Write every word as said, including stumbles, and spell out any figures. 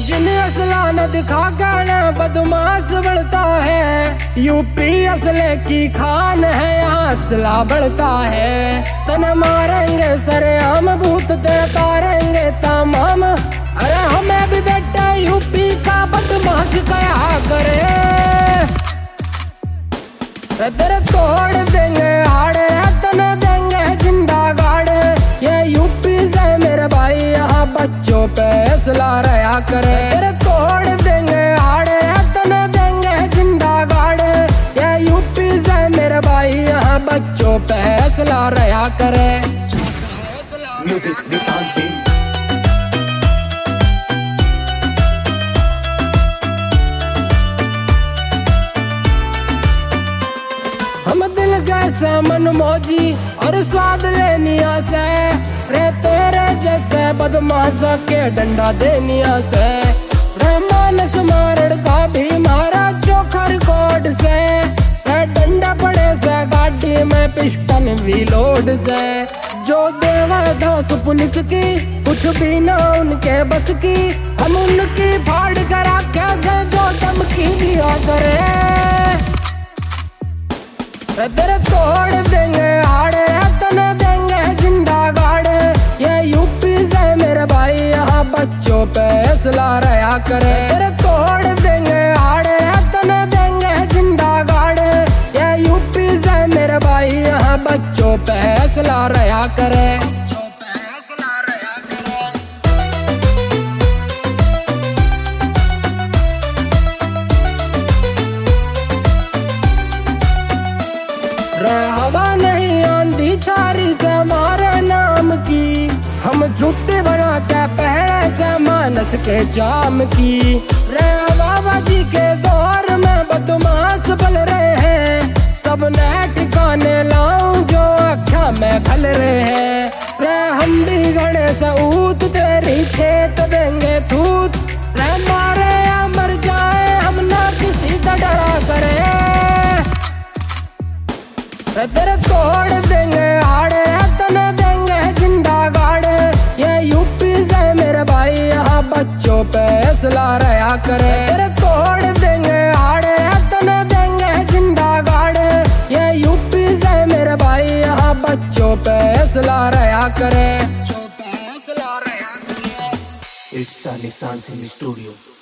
जिन असला न दिखा गाना बदमाश बढ़ता है। यूपी असले की खान है, यहाँ असला बढ़ता है। तन मारेंगे सरेआम, भूत तेरे तारेंगे तमाम। अरे हमें भी बेटा यूपी का बदमाश कया करे। तेरे तोड़ देंगे हाड़े, तन देंगे जिंदा गाड़े। ये यूपी से मेरे भाई यहाँ बच्चों पे असला रहा करे। तेरे तोड़ देंगे हाड़े, तन देंगे जिंदा गाड़े। ये यूपी से मेरे भाई यहाँ बच्चों पे असला रहा करे। म्यूजिक निशान सिंह। हम दिल कैसे मन मौजी और स्वाद लेनिया से। रे तेरे जैसे बदमाश के डंडा देनिया से। रे मानस मारण का भी मारा चोखा रिकॉर्ड से। रे डंडा पड़े से गाड़ी में पिस्टन भी लोड से। जो देवा धोस पुलिस की कुछ भी ना उनके बस की। हम उनकी फाड़ करा कैसे जो धमकी दिया करे। तेरे तोड़ देंगे हाड़े, तन देंगे जिंदा गाड़े। ये यूपी से मेरे भाई यहाँ बच्चों पे असला रहा करे। तेरे तोड़ देंगे हाड़े, तन देंगे जिंदा गाड़े। ये यूपी से मेरे भाई यहाँ बच्चों पे असला रहा करे। हवा नहीं आंधी छारी से हमारे नाम की। हम जुटे बना के पहले से मानस के जाम की। रे हवाबाजी के दौर में बदमाश बल रहे हैं। सब ने ठिकाने लाऊं जो अखा में खल रहे हैं। रे हम भी गणेश ऊत तेरी छेत देंगे थूत। रे मारे या मर जाए हम ना किसी का डरा करे। तेरे तोड़ देंगे हाड़े, तन देंगे जिंदा गाड़े। ये यूपी से मेरे भाई यहाँ बच्चों पे असला रहा करे। तेरे तोड़ देंगे हाड़े, तन देंगे जिंदा गाड़े। ये यूपी से मेरे भाई यहाँ बच्चों पे असला रहा करे। It's a Nissan Sim Studio.